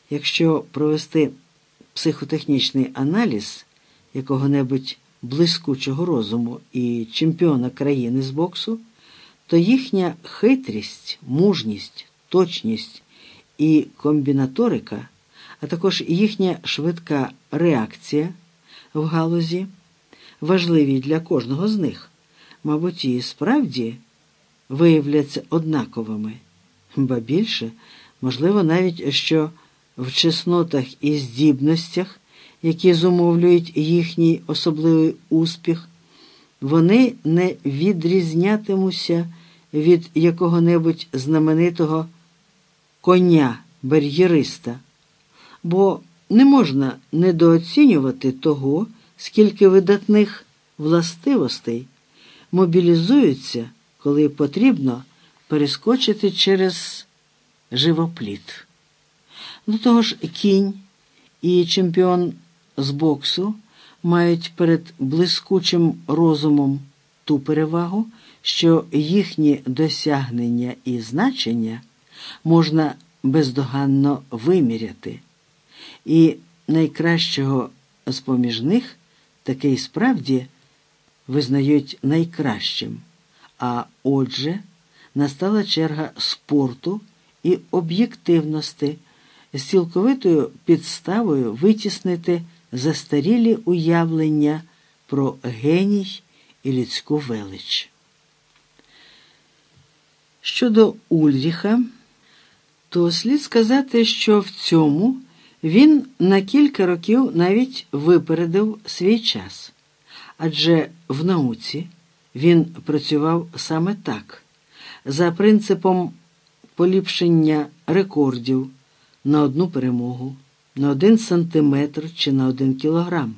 Якщо провести психотехнічний аналіз якого-небудь блискучого розуму і чемпіона країни з боксу, то їхня хитрість, мужність, точність і комбінаторика, а також їхня швидка реакція в галузі, важливі для кожного з них, мабуть, і справді виявляться однаковими. Ба більше, можливо навіть, що в чеснотах і здібностях, які зумовлюють їхній особливий успіх, вони не відрізнятимуться від якого-небудь знаменитого коня-бар'єриста, бо не можна недооцінювати того, скільки видатних властивостей мобілізуються, коли потрібно перескочити через живопліт. До того ж, кінь і чемпіон з боксу мають перед блискучим розумом ту перевагу, що їхні досягнення і значення можна бездоганно виміряти. І найкращого з-поміж них таки й справді визнають найкращим. А отже, настала черга спорту і об'єктивності з цілковитою підставою витіснити застарілі уявлення про геній і людську велич. Щодо Ульріха, то слід сказати, що в цьому він на кілька років навіть випередив свій час. Адже в науці він працював саме так, за принципом поліпшення рекордів на одну перемогу, на 1 сантиметр чи на 1 кілограм.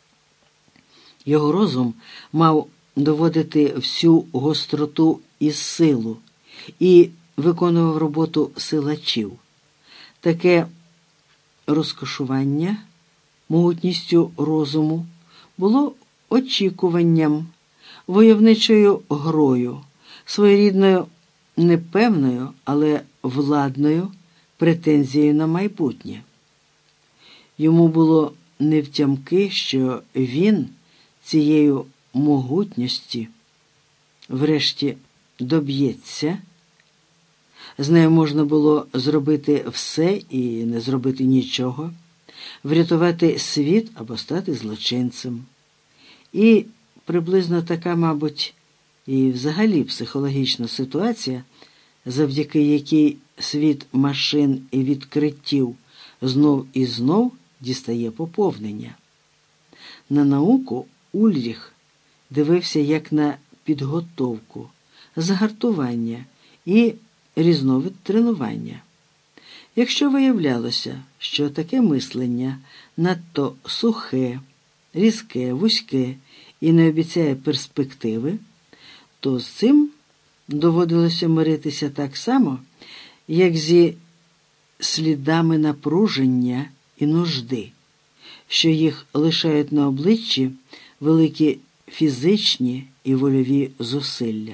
Його розум мав доводити всю гостроту і силу і виконував роботу силачів. Таке розкошування могутністю розуму було очікуванням, войовничою грою, своєрідною непевною, але владною претензією на майбутнє. Йому було невтямки, що він цією могутністю врешті доб'ється. З нею можна було зробити все і не зробити нічого, врятувати світ або стати злочинцем. І приблизно така, мабуть, і взагалі психологічна ситуація, завдяки якій світ машин і відкриттів знов і знов дістає поповнення. На науку Ульріх дивився як на підготовку, загартування і різновид тренування. Якщо виявлялося, що таке мислення надто сухе, різке, вузьке і не обіцяє перспективи, то з цим доводилося миритися так само, як зі слідами напруження і нужди, що їх лишають на обличчі великі фізичні і вольові зусилля.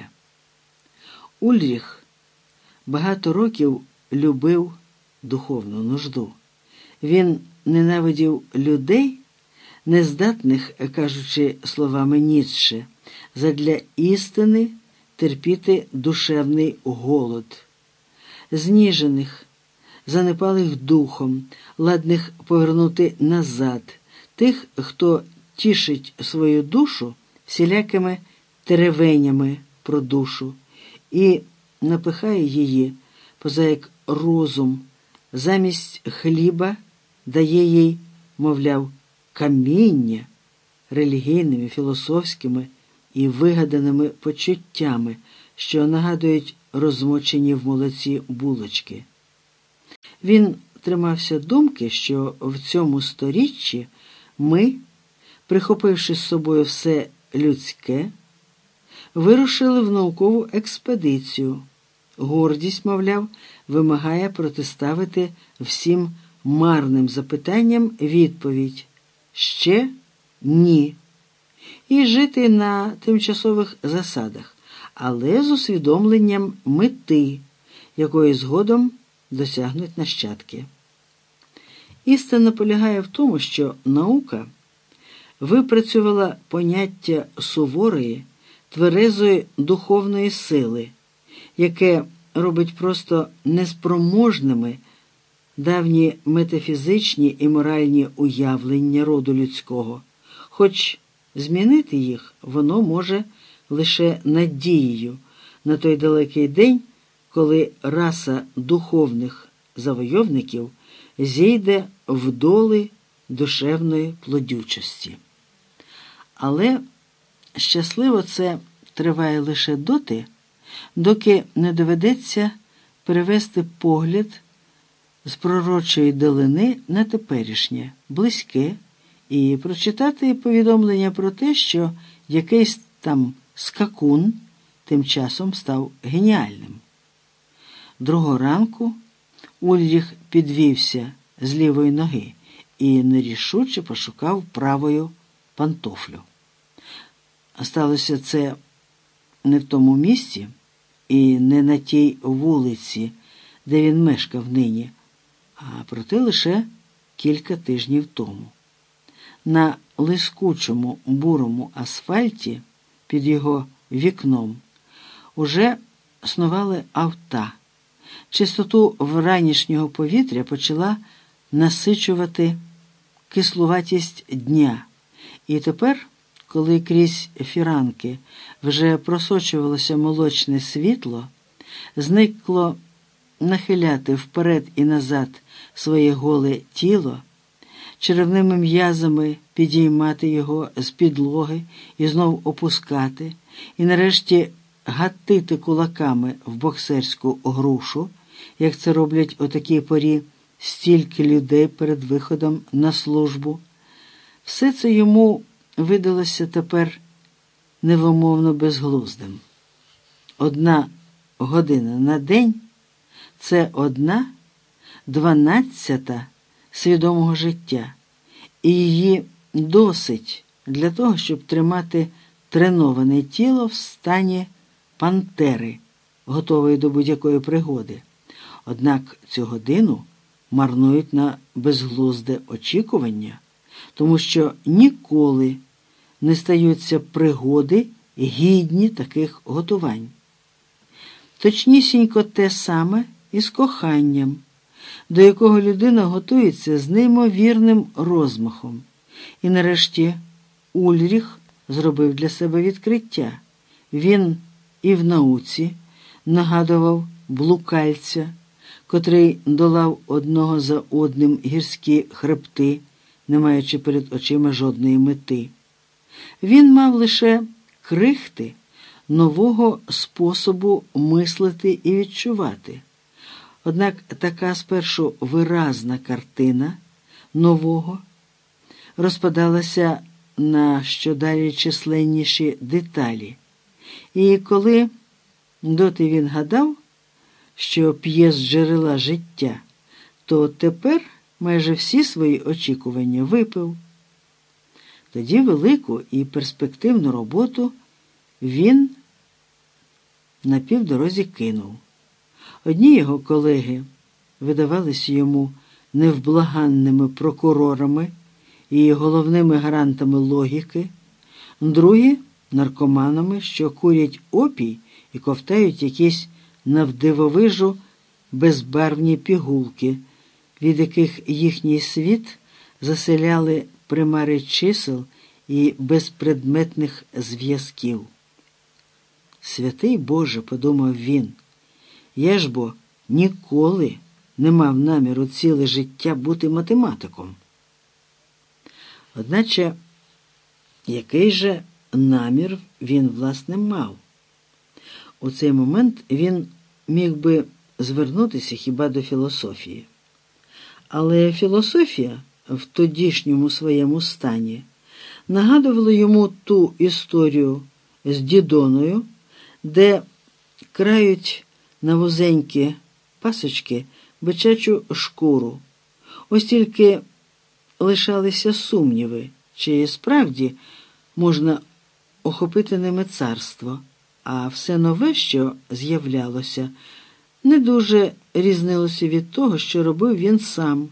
Ульріх багато років любив духовну нужду. Він ненавидів людей, нездатних, кажучи словами Ніцше, задля істини терпіти душевний голод, зніжених, занепалих духом, ладних повернути назад, тих, хто тішить свою душу всілякими теревенями про душу і напихає її, поза як розум, замість хліба дає їй, мовляв, каміння релігійними, філософськими і вигаданими почуттями, що нагадують розмочені в молоці булочки. Він тримався думки, що в цьому сторіччі ми, прихопивши з собою все людське, вирушили в наукову експедицію. Гордість, мовляв, вимагає протиставити всім марним запитанням відповідь «ще ні» і жити на тимчасових засадах, але з усвідомленням мети, якої згодом досягнуть нащадки. Істина полягає в тому, що наука випрацювала поняття суворої, тверезої духовної сили, яке робить просто неспроможними давні метафізичні і моральні уявлення роду людського, хоч змінити їх воно може лише надією на той далекий день, коли раса духовних завойовників зійде в доли душевної плодючості. Але щасливо це триває лише доти, доки не доведеться перевести погляд з пророчої далини на теперішнє, близьке, і прочитати повідомлення про те, що якийсь там скакун тим часом став геніальним. Другого ранку Ульріх підвівся з лівої ноги і нерішуче пошукав правою пантофлю. Сталося це не в тому місці і не на тій вулиці, де він мешкав нині, а проте лише кілька тижнів тому. На лискучому бурому асфальті під його вікном уже снували авта. Чистоту вранішнього повітря почала насичувати кислуватість дня. І тепер, коли крізь фіранки вже просочувалося молочне світло, зникло нахиляти вперед і назад своє голе тіло, черевними м'язами підіймати його з підлоги і знов опускати, і нарешті гатити кулаками в боксерську грушу, як це роблять о такій порі стільки людей перед виходом на службу. Все це йому видалося тепер невимовно безглуздим. 1 година на день – це 1/12 свідомого життя, і її досить для того, щоб тримати треноване тіло в стані пантери, готової до будь-якої пригоди. Однак цю годину марнують на безглузде очікування, тому що ніколи не стаються пригоди гідні таких готувань. Точнісінько те саме і з коханням, до якого людина готується з неймовірним розмахом. І нарешті Ульріх зробив для себе відкриття. Він і в науці нагадував блукальця, котрий долав одного за одним гірські хребти, не маючи перед очима жодної мети. Він мав лише крихти нового способу мислити і відчувати. Однак така спершу виразна картина нового розпадалася на щодалі численніші деталі. І коли доти він гадав, що п'є з джерела життя, то тепер майже всі свої очікування випив. Тоді велику і перспективну роботу він на півдорозі кинув. Одні його колеги видавались йому невблаганними прокурорами і головними гарантами логіки, другі – наркоманами, що курять опій і ковтають якісь навдивовижу безбарвні пігулки, від яких їхній світ заселяли примари чисел і безпредметних зв'язків. «Святий Боже», – подумав він, – «я ж бо ніколи не мав наміру ціле життя бути математиком». Одначе, який же намір він, власне, мав? У цей момент він міг би звернутися хіба до філософії. Але філософія в тодішньому своєму стані нагадувала йому ту історію з Дідоною, де крають на вузенькі пасочки бичачу шкуру. Ось тільки лишалися сумніви, чи справді можна охопити ними царство, а все нове, що з'являлося, не дуже різнилося від того, що робив він сам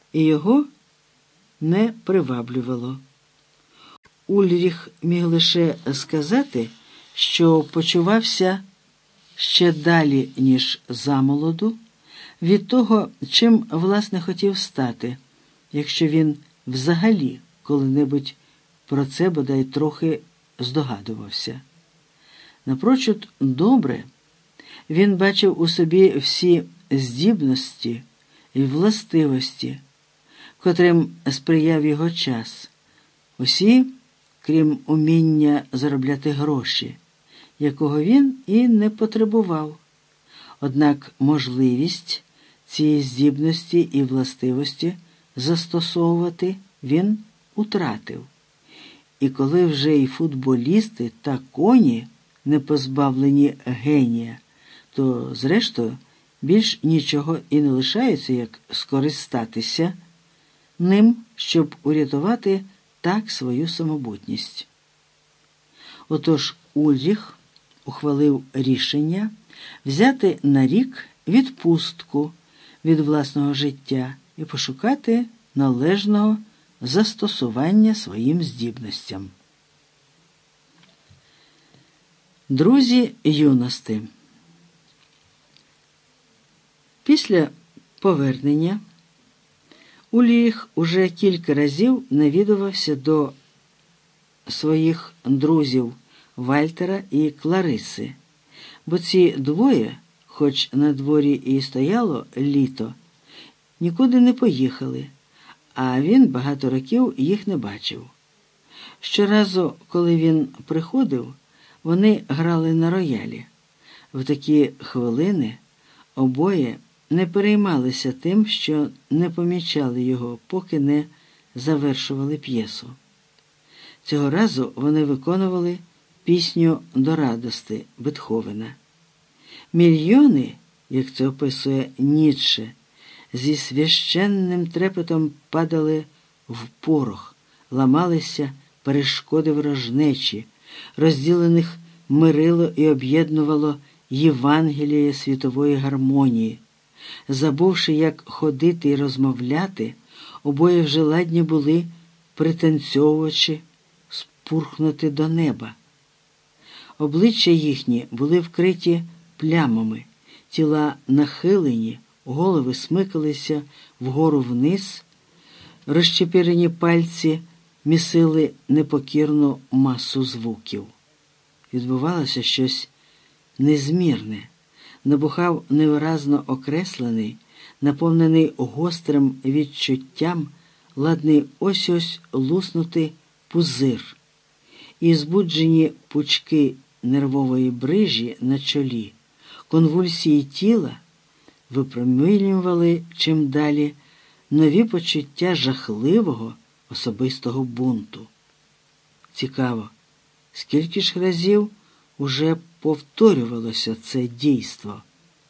і його не приваблювало. Ульріх міг лише сказати, що почувався ще далі, ніж замолоду, від того, чим, власне, хотів стати, якщо він взагалі коли-небудь про це бодай трохи здогадувався. Напрочуд добре він бачив у собі всі здібності і властивості, котрим сприяв його час, усі, крім уміння заробляти гроші, якого він і не потребував. Однак можливість цієї здібності і властивості застосовувати він утратив. І коли вже і футболісти та коні не позбавлені генія, то, зрештою, більш нічого і не лишається, як скористатися ним, щоб урятувати так свою самобутність. Отож Ульріх ухвалив рішення взяти на рік відпустку від власного життя і пошукати належного застосування своїм здібностям. Друзі юності. Після повернення Ульріх уже кілька разів навідувався до своїх друзів Вальтера і Клариси, бо ці двоє, хоч на дворі і стояло літо, нікуди не поїхали, а він багато років їх не бачив. Щоразу, коли він приходив, вони грали на роялі. В такі хвилини обоє не переймалися тим, що не помічали його, поки не завершували п'єсу. Цього разу вони виконували пісню «До радости» Бетховена. Мільйони, як це описує Ніцше, зі священним трепетом падали в порох, ламалися перешкоди ворожнечі, розділених мирило і об'єднувало Євангеліє світової гармонії. Забувши, як ходити і розмовляти, обоє вже ладні були, пританцьовувачи, спурхнути до неба. Обличчя їхні були вкриті плямами, тіла нахилені, голови смикалися вгору вниз, розчепірені пальці місили непокірну масу звуків. Відбувалося щось незмірне, набухав невиразно окреслений, наповнений гострим відчуттям, ладний ось-ось луснути пузир, і збуджені пучки нервової брижі на чолі, конвульсії тіла випромінювали чим далі нові почуття жахливого особистого бунту. Цікаво, скільки ж разів уже повторювалося це дійство.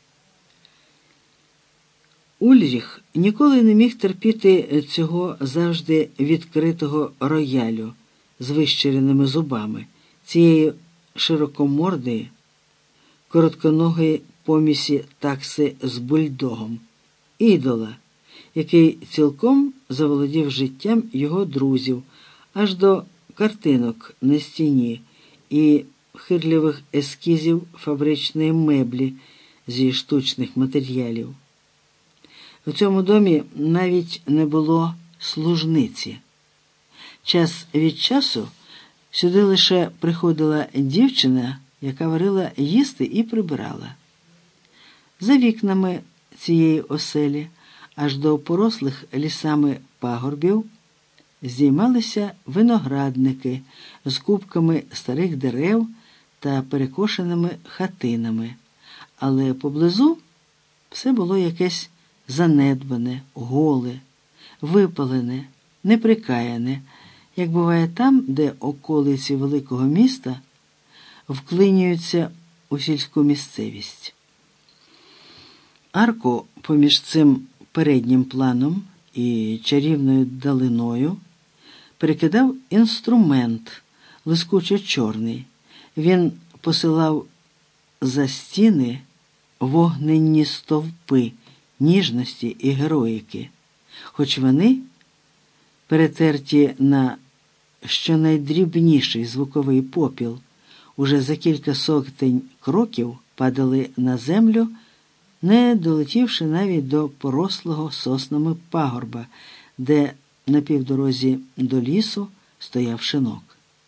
Ульріх ніколи не міг терпіти цього завжди відкритого роялю з вищереними зубами, цієї широкомордої, коротконогої помісі такси з бульдогом, ідола, який цілком заволодів життям його друзів, аж до картинок на стіні і хирлявих ескізів фабричної меблі зі штучних матеріалів. У цьому домі навіть не було служниці. Час від часу сюди лише приходила дівчина, яка варила їсти і прибирала. За вікнами цієї оселі, аж до порослих лісами пагорбів, здіймалися виноградники з купками старих дерев та перекошеними хатинами, але поблизу все було якесь занедбане, голе, випалене, неприкаяне, як буває там, де околиці великого міста вклинюються у сільську місцевість. Арку поміж цим переднім планом і чарівною далиною перекидав інструмент, лискуче чорний. Він посилав за стіни вогненні стовпи ніжності і героїки, хоч вони, перетерті на щонайдрібніший звуковий попіл, уже за кілька сотень кроків падали на землю, не долетівши навіть до порослого соснами пагорба, де на півдорозі до лісу стояв шинок.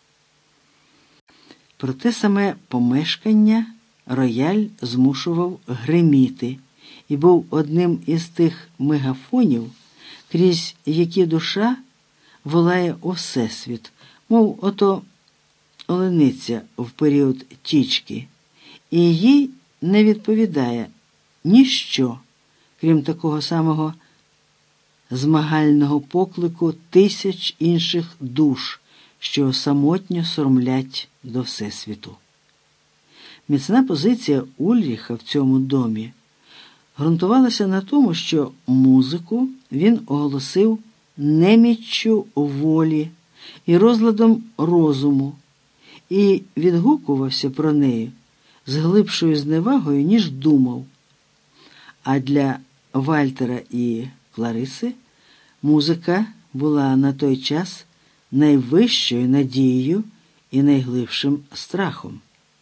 Проте саме помешкання рояль змушував гриміти і був одним із тих мегафонів, крізь які душа волає у всесвіт, мов ото олениця в період тічки, і їй не відповідає ніщо, крім такого самого змагального поклику тисяч інших душ, що самотньо соромлять до всесвіту. Міцна позиція Ульріха в цьому домі ґрунтувалася на тому, що музику він оголосив неміччю волі і розладом розуму, і відгукувався про неї з глибшою зневагою, ніж думав. А для Вальтера і Клариси музика була на той час найвищою надією і найглибшим страхом.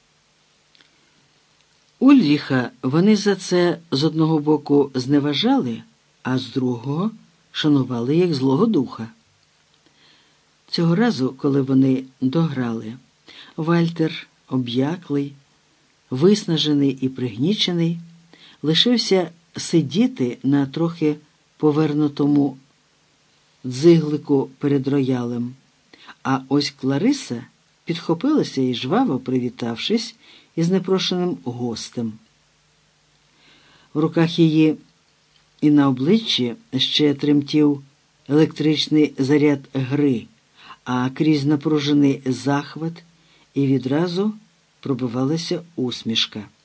Ульріха вони за це з одного боку зневажали, а з другого шанували як злого духа. Цього разу, коли вони дограли, Вальтер, об'яклий, виснажений і пригнічений, лишився сидіти на трохи повернутому дзиглику перед роялем, а ось Клариса підхопилася і, жваво привітавшись із непрошеним гостем. В руках її і на обличчі ще тремтів електричний заряд гри, а крізь напружений захват і відразу пробивалася усмішка.